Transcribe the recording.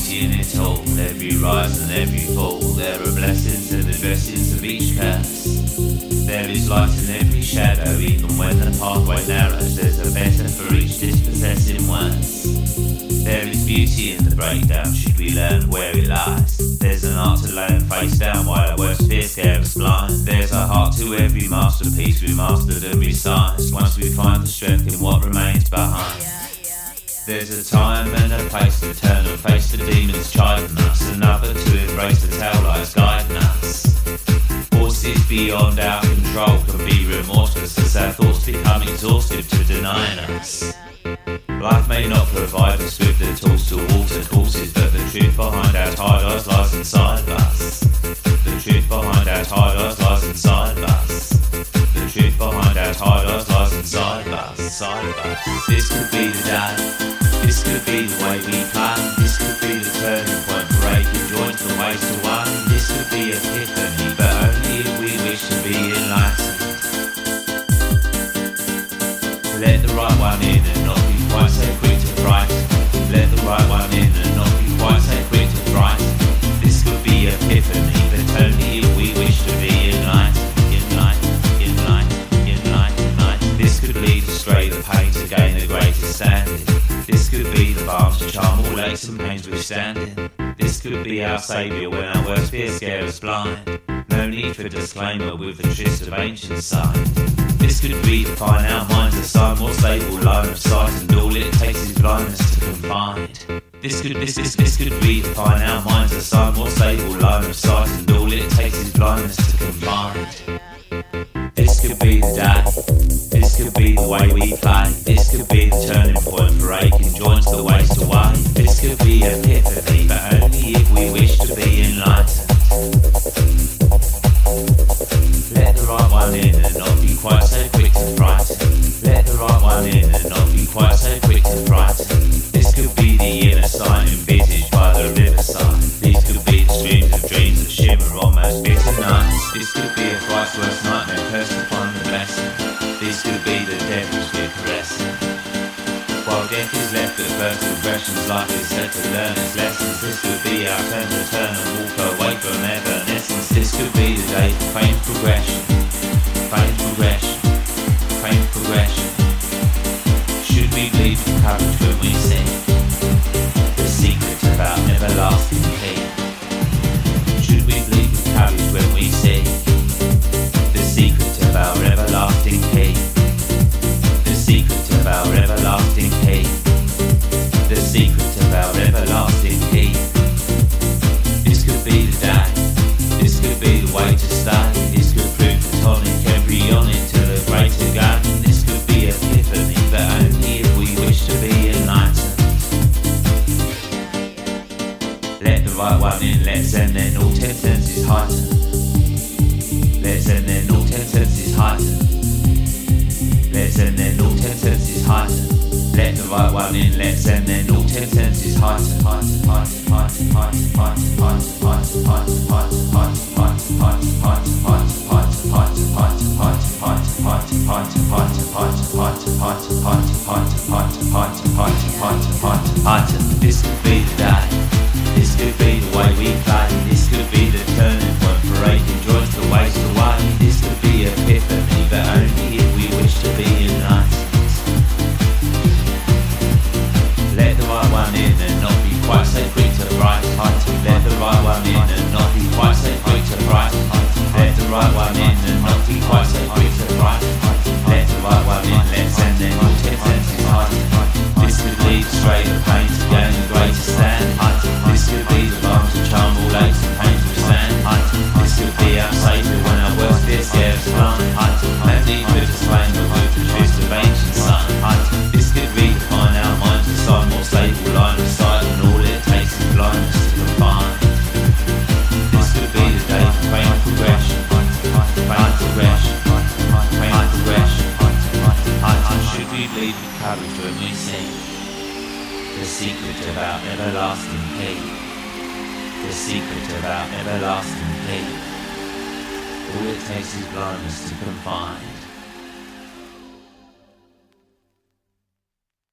beauty in it all. Every rise and every fall, there are blessings and the blessings of each curse. There is light in every shadow, even when the pathway narrows. There's a better for each dispossessing words. There is beauty in the breakdown, should we learn where it lies. There's an art to laying face down while our worst fear scare us blind. There's a heart to every masterpiece we mastered and resized, once we find the strength in what remains behind. There's a time and a place to turn and face the demons chiding us, another to embrace the tail lights guiding us. Forces beyond our control can be remorseless as our thoughts become exhausted to denying us. Life may not provide us with the tools to water courses, but the truth behind our tired eyes lies inside of us. The truth behind our tired eyes lies inside of us. The truth behind our tired eyes lies inside of us. Inside of us. This could be the day. This could be the way we play. This could be the turning point, breaking joints the ways to one. This could be epiphany, but only if we wish to be enlightened. Let the right one in and not be quite so quick to frighten. Let the right one in and not be quite so quick to frighten. This could be epiphany, but only if we wish to be enlightened. Enlightened. This could lead astray the pain to gain a greater standing. This could be the balm to charm all aches and pains withstanding. This could be our saviour when our worst fear scares us blind. No need for disclaimer with the tryst of ancient sight. This could redefine our minds, a sign more stable line of sight, and all it takes is blindness to confide. This could redefine our minds, a sign more stable line of sight, and all it takes is blindness to confide. This could be the day. This could be the way we play. This could be the turning point for aching joints that waste away. This could be epiphany, but only if we wish to be enlightened. Let the right one in and not be quite so quick to frighten. Let the right one in and not be quite so quick to frighten. This could be the inner sign envisaged by the riverside. These could be the streams of dreams that shimmer almost bitter nights. This could be a Christ-worst nightmare cursed upon the blessing. This could be the devils we're caressing. While death is left at first impressions, life is set to learn its lessons. This could be our turn to turn and walk away from evanescence. This could be the day for famed progression. Famed progression. Famed progression. Should we bleed with courage when we sing the secret about everlasting peace? Should we bleed with courage when we sing the secret of our everlasting peace? The secret of our everlasting peace. The secret of our everlasting peace. This could be the day. This could be the way to stay. This could prove platonic, embryonic to the greater gun. This could be epiphany, but only if we wish to be enlightened. Let the right one in, let's end then all 10 senses heightened. Let's end then all 10 senses heightened. Let's end then all 10 senses heightened. Let the right one in, let's end then all 10 senses heightened. This could be the day. This could be the way we play. This could be the turning point for aching joints that waste away. This could be epiphany, but only if we wish to be enlightened. Let the right one in and not be quite so quick to frighten. Let the right one in and not be quite so quick to frighten. Let the right one in and not be quite so quick to frighten. Let the right one in, let's end then all 10 senses heightened. This could lead straight to pain to gain a greater stand. This could be the balm to charm all aches and pains withstand. This could be our saviour when our worst fear scares us blind. No need for disclaimer with the tryst of ancient sign. This could redefine our minds, a sign more stable line of sight, and all it takes is blindness to confine. This could be the day for famed progression. Famed progression. Famed progression. Should we bleed with courage when we sing the secret of our everlasting peace? The secret of our everlasting peace. All it takes is blindness to confide.